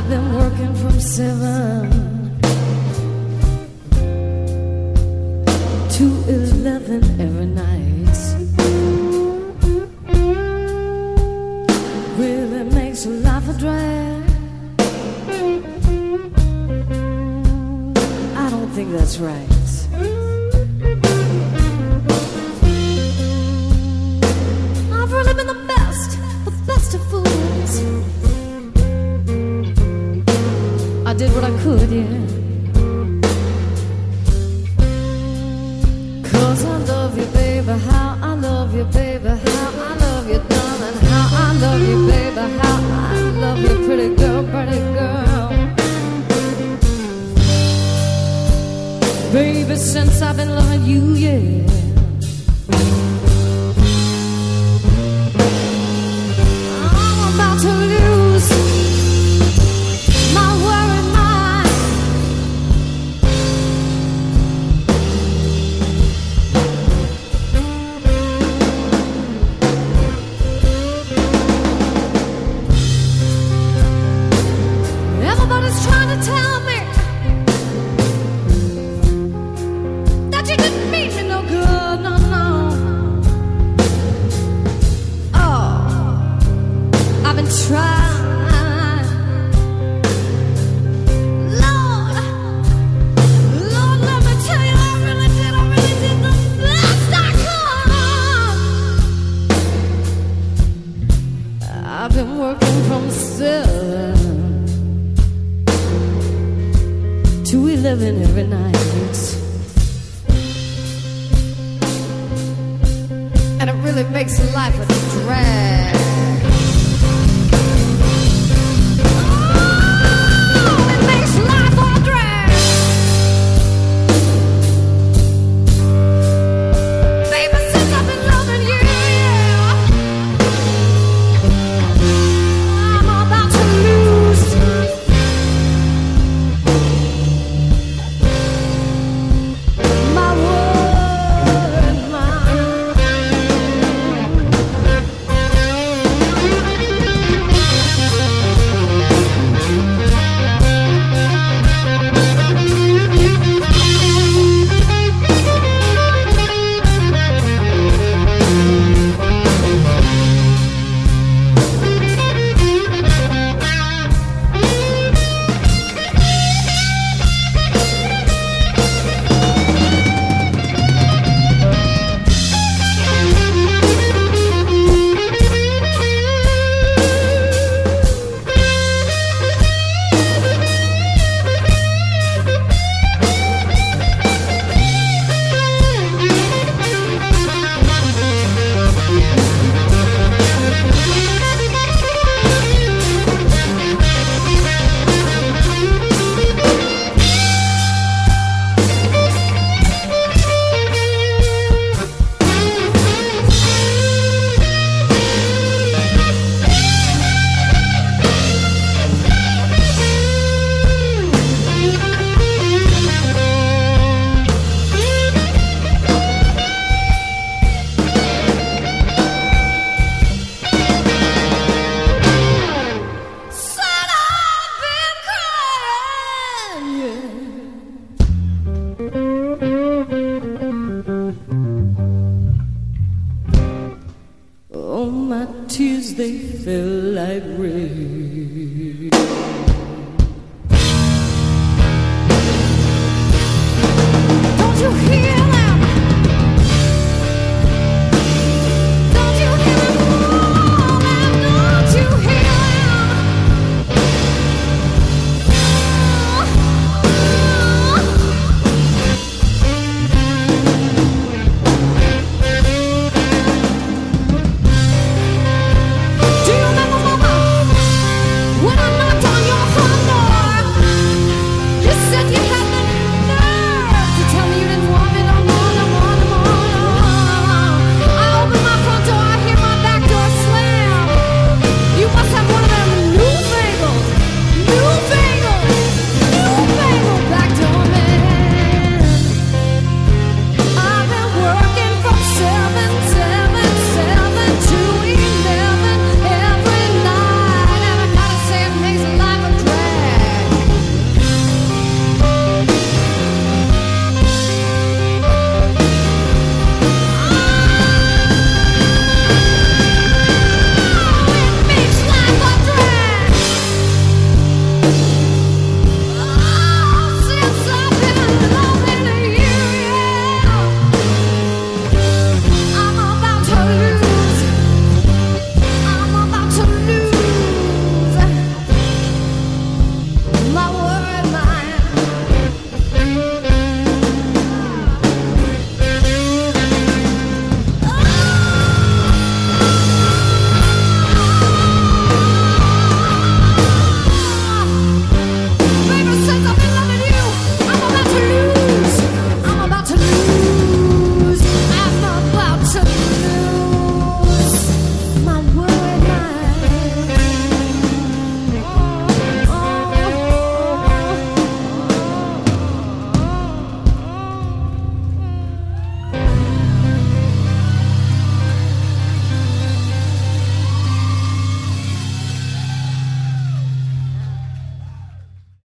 I've been working from 7 to 11 every night. Really makes life a drag. I don't think that's right. I've really been the best of fools. I did what I could, yeah. 'Cause I love you, baby, how I love you, baby, how I love you, darling, how I love you, baby, how I love you, pretty girl, pretty girl. Baby, since I've been loving you, yeah. To lose my worried mind. Everybody's trying to tell me that you didn't mean me no good, no, no. Oh, I've been trying. Lord, let me tell you, I really did the best I could. I've been working from 7 to 11 every night, and it really makes life a drag. Oh, my tears, they fell like rain.